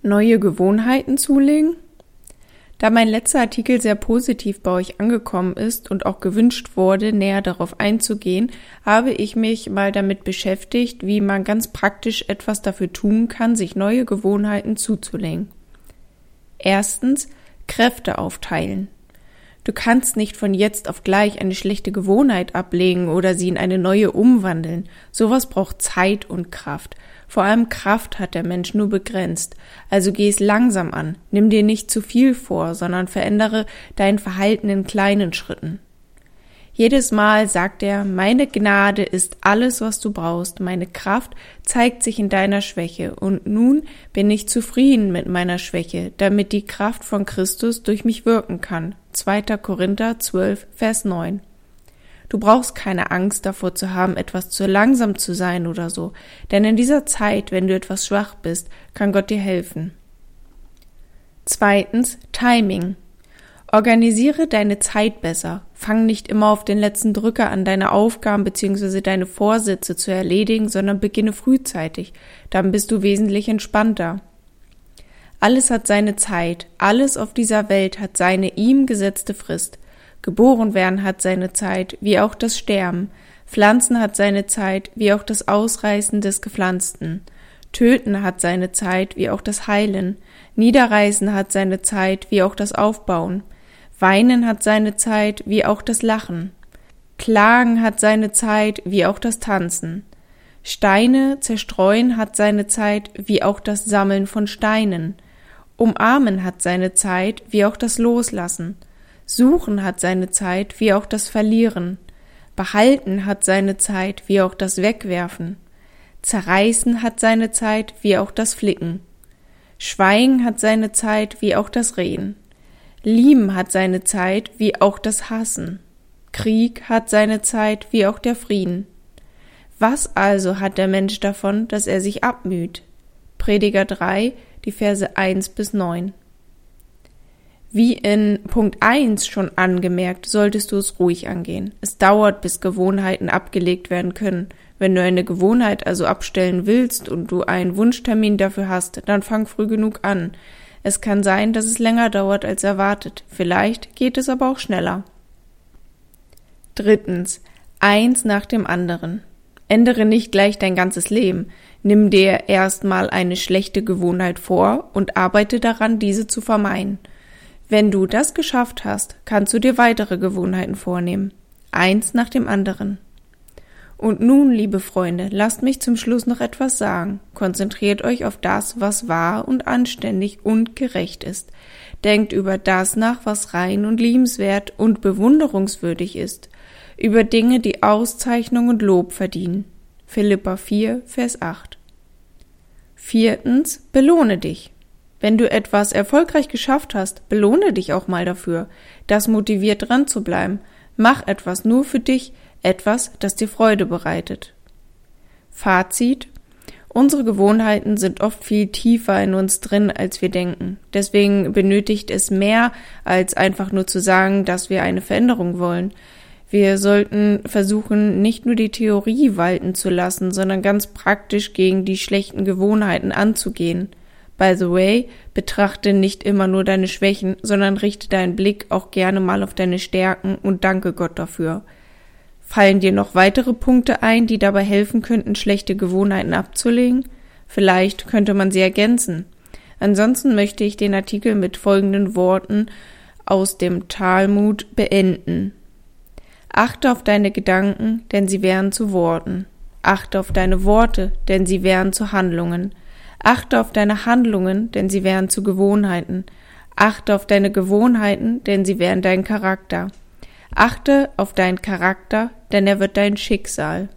Neue Gewohnheiten zulegen? Da mein letzter Artikel sehr positiv bei euch angekommen ist und auch gewünscht wurde, näher darauf einzugehen, habe ich mich mal damit beschäftigt, wie man ganz praktisch etwas dafür tun kann, sich neue Gewohnheiten zuzulegen. Erstens, Kräfte aufteilen. Du kannst nicht von jetzt auf gleich eine schlechte Gewohnheit ablegen oder sie in eine neue umwandeln. Sowas braucht Zeit und Kraft. Vor allem Kraft hat der Mensch nur begrenzt. Also geh es langsam an. Nimm dir nicht zu viel vor, sondern verändere dein Verhalten in kleinen Schritten. Jedes Mal sagt er, meine Gnade ist alles, was du brauchst. Meine Kraft zeigt sich in deiner Schwäche. Und nun bin ich zufrieden mit meiner Schwäche, damit die Kraft von Christus durch mich wirken kann. 2. Korinther 12, Vers 9. Du brauchst keine Angst davor zu haben, etwas zu langsam zu sein oder so. Denn in dieser Zeit, wenn du etwas schwach bist, kann Gott dir helfen. Zweitens, Timing. Organisiere deine Zeit besser. Fang nicht immer auf den letzten Drücker an, deine Aufgaben bzw. deine Vorsätze zu erledigen, sondern beginne frühzeitig. Dann bist du wesentlich entspannter. Alles hat seine Zeit. Alles auf dieser Welt hat seine ihm gesetzte Frist. Geboren werden hat seine Zeit, wie auch das Sterben. Pflanzen hat seine Zeit, wie auch das Ausreißen des Gepflanzten. Töten hat seine Zeit, wie auch das Heilen. Niederreißen hat seine Zeit, wie auch das Aufbauen. Weinen hat seine Zeit, wie auch das Lachen. Klagen hat seine Zeit, wie auch das Tanzen. Steine zerstreuen hat seine Zeit, wie auch das Sammeln von Steinen. Umarmen hat seine Zeit, wie auch das Loslassen. Suchen hat seine Zeit, wie auch das Verlieren. Behalten hat seine Zeit, wie auch das Wegwerfen. Zerreißen hat seine Zeit, wie auch das Flicken. Schweigen hat seine Zeit, wie auch das Reden. Lieben hat seine Zeit, wie auch das Hassen. Krieg hat seine Zeit, wie auch der Frieden. Was also hat der Mensch davon, dass er sich abmüht? Prediger 3, die Verse 1 bis 9. Wie in Punkt 1 schon angemerkt, solltest du es ruhig angehen. Es dauert, bis Gewohnheiten abgelegt werden können. Wenn du eine Gewohnheit also abstellen willst und du einen Wunschtermin dafür hast, dann fang früh genug an. Es kann sein, dass es länger dauert als erwartet. Vielleicht geht es aber auch schneller. Drittens, eins nach dem anderen. Ändere nicht gleich dein ganzes Leben. Nimm dir erstmal eine schlechte Gewohnheit vor und arbeite daran, diese zu vermeiden. Wenn du das geschafft hast, kannst du dir weitere Gewohnheiten vornehmen. Eins nach dem anderen. Und nun, liebe Freunde, lasst mich zum Schluss noch etwas sagen. Konzentriert euch auf das, was wahr und anständig und gerecht ist. Denkt über das nach, was rein und liebenswert und bewunderungswürdig ist. Über Dinge, die Auszeichnung und Lob verdienen. Philipper 4, Vers 8. Viertens, belohne dich. Wenn du etwas erfolgreich geschafft hast, belohne dich auch mal dafür. Das motiviert, dran zu bleiben. Mach etwas nur für dich, etwas, das dir Freude bereitet. Fazit: Unsere Gewohnheiten sind oft viel tiefer in uns drin, als wir denken. Deswegen benötigt es mehr, als einfach nur zu sagen, dass wir eine Veränderung wollen. Wir sollten versuchen, nicht nur die Theorie walten zu lassen, sondern ganz praktisch gegen die schlechten Gewohnheiten anzugehen. By the way, betrachte nicht immer nur deine Schwächen, sondern richte deinen Blick auch gerne mal auf deine Stärken und danke Gott dafür. Fallen dir noch weitere Punkte ein, die dabei helfen könnten, schlechte Gewohnheiten abzulegen? Vielleicht könnte man sie ergänzen. Ansonsten möchte ich den Artikel mit folgenden Worten aus dem Talmud beenden. Achte auf deine Gedanken, denn sie werden zu Worten. Achte auf deine Worte, denn sie werden zu Handlungen. Achte auf deine Handlungen, denn sie werden zu Gewohnheiten. Achte auf deine Gewohnheiten, denn sie werden dein Charakter. Achte auf deinen Charakter, denn er wird dein Schicksal.